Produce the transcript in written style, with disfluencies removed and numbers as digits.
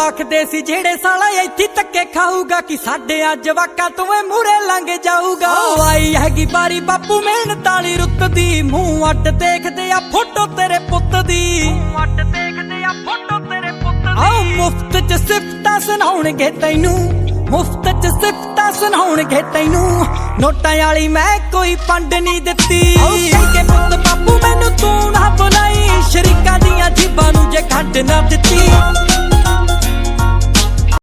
ਆਖਦੇ ਸੀ ਜਿਹੜੇ ਸਾਲਾ ਇੱਥੇ ਧੱਕੇ ਖਾਊਗਾ ਕਿ ਸਾਡੇ ਆ ਜਵਾਕਾਂ ਤੋਂ ਇਹ ਮੂਹਰੇ ਲੰਘ ਜਾਊਗਾ। ਆਈ ਹੈਗੀ ਬਾਰੀ ਬਾਪੂ ਮਿਹਨਤ ਵਾਲੀ ਰੁੱਤ ਦੀ, ਮੂੰਹ ਅੱਡ ਦੇਖਦੇ ਆ ਫੋਟੋ ਤੇਰੇ ਪੁੱਤ ਦੀ, ਮੂੰਹ ਅੱਡ ਦੇਖਦੇ ਆ ਫੋਟੋ ਤੇਰੇ ਪੁੱਤ ਦੀ। ਆਓ ਮੁਫਤ ਚ ਸਿਫਤਾਂ ਸੁਣਾਉਣਗੇ ਤੈਨੂੰ, ਮੁਫਤ ਚ ਸਿਫਤਾਂ ਸੁਣਾਉਣਗੇ ਤੈਨੂੰ, ਨੋਟਾਂ ਵਾਲੀ ਮੈਂ ਕੋਈ ਪੰਡ ਨਹੀਂ ਦਿੱਤੀ।